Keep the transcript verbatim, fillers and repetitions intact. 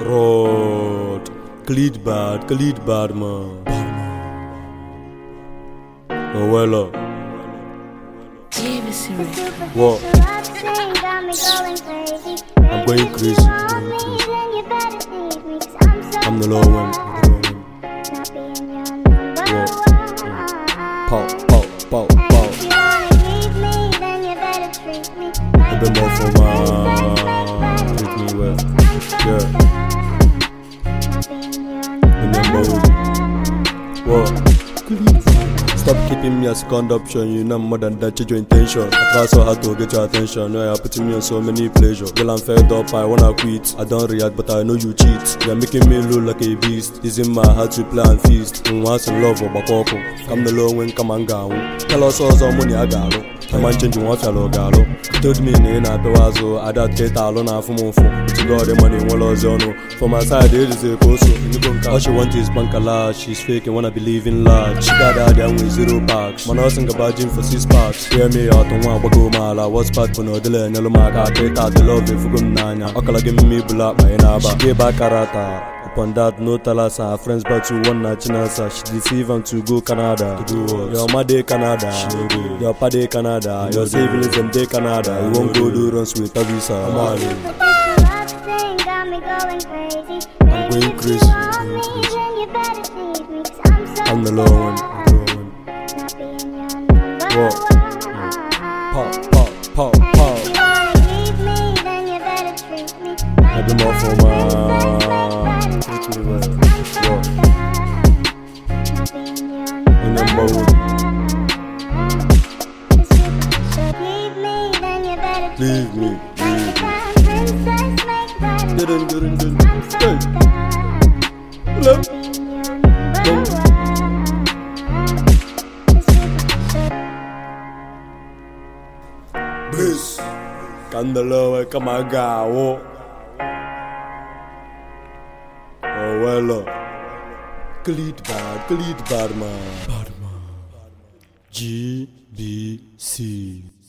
Rod, Khalid bad, Khalid bad man. Oh well up. What? I'm going crazy. I'm the low one. Pow, pow, pow, pow. A bit more for my treat me well. Yeah. Remember what? Stop keeping me a second option. You know more than that. Change your intention. I try so hard to get your attention. Now you're putting me on so many pleasure. Girl, I'm fed up. I wanna quit. I don't react, but I know you cheat. You're making me look like a beast. Using my heart to play and feast. And once in love or bakoko. Come the low when come and go. Tell us all some money I got. Come and change you want fellow galo. Told me in a pewazo. I don't get alone half a month. But you got the money one loss on. For my side, it is a coso. All she wants is bankala. She's fake and wanna believe in large. She got out there with zero packs. Man, I think about gym for six packs. Hear me out on one wago mala. What's bad for no delay? No matter. I take out the love if you go nanya. Okala give me black by naba. She gave back karata. Upon that, no tell us her friends back to one night chinasa. She deceive them to go Canada. To do what? Your mother Canada. Your paddy Canada. Your savings them day Canada. You won't go do runs with a visa. I'm going crazy. I'm the low one. What? Pow, pow, pow, pow. I do more for my treat me well. What? Remember what? Leave me, leave me. Didn't, didn't, didn't. Hey. Hello. Bliss. Candelo, come on, go. Oh well. Khalid bad, Khalid bad man. Bad man. G B C.